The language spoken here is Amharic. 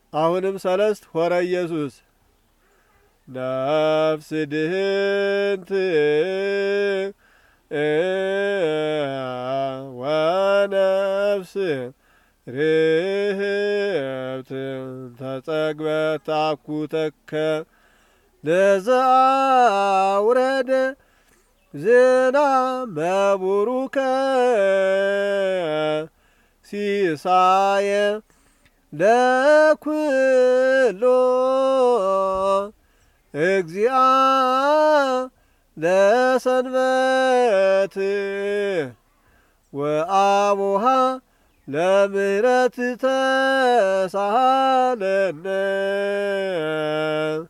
አሁንም ሰለስት ሆረ ኢየሱስ ነፍስ ድህንት ወነፍስ ርህብት ተጸግበት አኩተከ ለዘአውረደ ዝናመ ቡሩከ ሲሳየ ለኩሎ እግዚአ ለሰንበት ወአቡሃ ለምህረት ተሳሃለነ